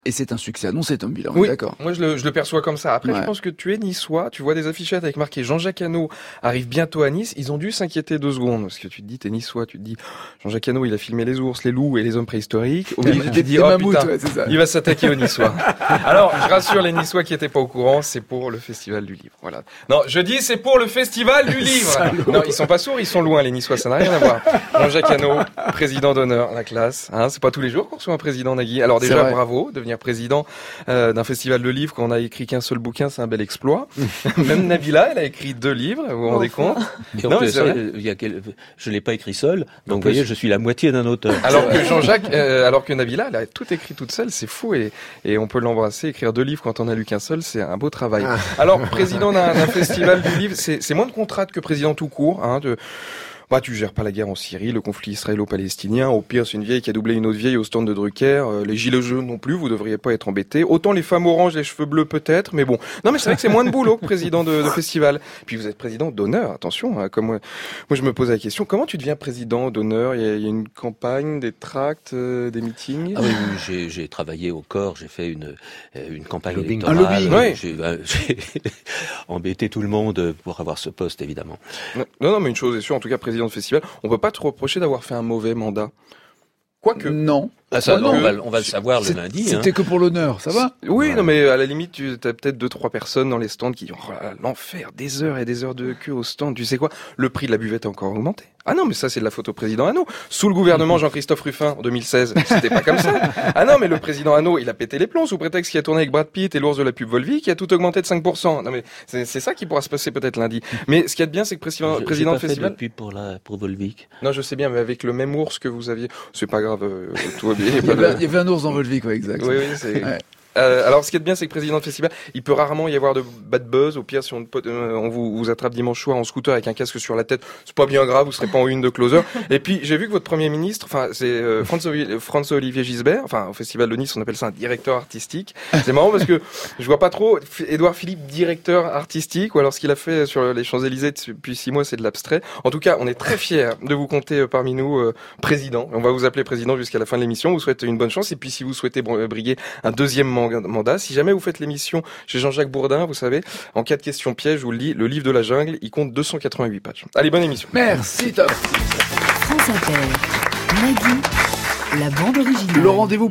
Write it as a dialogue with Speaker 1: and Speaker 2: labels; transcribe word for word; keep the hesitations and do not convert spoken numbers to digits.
Speaker 1: Et c'est un succès annoncé, Tom Biller,
Speaker 2: oui,
Speaker 1: d'accord.
Speaker 2: Moi, je le, je le perçois comme ça. Après, ouais. Je pense que tu es niçois, tu vois des affichettes avec marqué Jean-Jacques Hano arrive bientôt à Nice. Ils ont dû s'inquiéter deux secondes. Parce que tu te dis, t'es niçois, tu te dis, Jean-Jacques Hano, il a filmé les ours, les loups et les hommes préhistoriques. Au milieu, tu te dis, oh mammouth, putain, ouais, c'est ça. Il va s'attaquer aux Niçois. Alors, je rassure les Niçois qui étaient pas au courant, c'est pour le Festival du Livre. Voilà. Non, je dis, c'est pour le Festival du Livre. Non, ils sont pas sourds, ils sont loin, les Niçois, ça n'a rien à voir. Jean-Jacques Hano, président d'honneur, la classe. Hein, c'est pas tous les jours qu'on reçoit un président, Nagui. Alors déjà, bravo, devenir président Euh, d'un festival de livres, quand on a écrit qu'un seul bouquin, c'est un bel exploit. Même Nabila, elle a écrit deux livres, vous vous rendez compte?
Speaker 3: Et non, mais ça, il y a quel... Je l'ai pas écrit seul, donc vous voyez, je suis la moitié d'un auteur.
Speaker 2: Alors que Jean-Jacques, euh, alors que Nabila, elle a tout écrit toute seule, c'est fou, et, et on peut l'embrasser. Écrire deux livres quand on a lu qu'un seul, c'est un beau travail. Alors, président d'un, d'un festival du livre, c'est, c'est moins de contraintes que président tout court, hein, de... Bah, tu gères pas la guerre en Syrie, le conflit israélo-palestinien. Au pire, c'est une vieille qui a doublé une autre vieille au stand de Drucker. Euh, les gilets jaunes non plus, vous devriez pas être embêtés. Autant les femmes oranges, les cheveux bleus peut-être, mais bon. Non, mais c'est vrai que c'est moins de boulot que président de, de festival. Puis vous êtes président d'honneur, attention. Hein, comme moi, moi, je me pose la question, comment tu deviens président d'honneur? Il y, a, il y a une campagne, des tracts, euh, des meetings.
Speaker 3: Ah oui, oui j'ai, j'ai travaillé au corps, j'ai fait une une campagne
Speaker 1: lobbying.
Speaker 3: électorale.
Speaker 1: Un lobbying.
Speaker 2: Oui.
Speaker 3: J'ai, euh, j'ai embêté tout le monde pour avoir ce poste, évidemment.
Speaker 2: Non, non, mais une chose est sûre, en tout cas, président de festival, on peut pas te reprocher d'avoir fait un mauvais mandat. Quoique.
Speaker 1: Non.
Speaker 3: Ah, ça,
Speaker 1: non,
Speaker 3: on, va, on va le savoir le lundi.
Speaker 1: C'était
Speaker 3: hein.
Speaker 1: que pour l'honneur, ça va?
Speaker 2: Oui,
Speaker 3: ouais.
Speaker 2: Non, mais à la limite, tu as peut-être deux, trois personnes dans les stands qui disent oh, l'enfer, des heures et des heures de queue au stand. Tu sais quoi? Le prix de la buvette a encore augmenté. Ah non, mais ça, c'est de la photo président Hano. Sous le gouvernement Jean-Christophe Ruffin, en deux mille seize, c'était pas comme ça. Ah non, mais le président Hano, il a pété les plombs sous prétexte qu'il a tourné avec Brad Pitt et l'ours de la pub Volvic, qui a tout augmenté de cinq pour cent. Non, mais c'est, c'est ça qui pourra se passer peut-être lundi. Mais ce qu'il y a de bien, c'est que président,
Speaker 3: je,
Speaker 2: président
Speaker 3: de
Speaker 2: festival.
Speaker 3: J'ai pas fait de pub pour la, pour Volvic.
Speaker 2: Non, je sais bien, mais avec le même ours que vous aviez, c'est pas grave, euh, tout va bien.
Speaker 1: Il y, avait, il y avait un ours dans Volvic, ouais, exact.
Speaker 2: Oui, oui, c'est...
Speaker 1: Ouais.
Speaker 2: Euh, alors, ce qui est bien, c'est que président de festival, il peut rarement y avoir de bad buzz. Au pire, si on, euh, on vous, vous attrape dimanche soir en scooter avec un casque sur la tête, c'est pas bien grave, vous serez pas en une de closer. Et puis, j'ai vu que votre premier ministre, enfin, c'est euh, François-Olivier Gisbert, enfin, au festival de Nice, on appelle ça un directeur artistique. C'est marrant parce que je vois pas trop Édouard Philippe, directeur artistique, ou alors ce qu'il a fait sur les Champs-Élysées depuis six mois, c'est de l'abstrait. En tout cas, on est très fiers de vous compter parmi nous euh, président. On va vous appeler président jusqu'à la fin de l'émission. Vous souhaitez une bonne chance. Et puis, si vous souhaitez briguer un deuxième mandat, si jamais vous faites l'émission chez Jean-Jacques Bourdin, vous savez, en cas de question piège, je vous le dis, le livre de la jungle, il compte deux cent quatre-vingt-huit pages. Allez, bonne émission.
Speaker 1: Merci, Tom.
Speaker 4: France Inter, Nagui, la bande originale.
Speaker 1: Le rendez-vous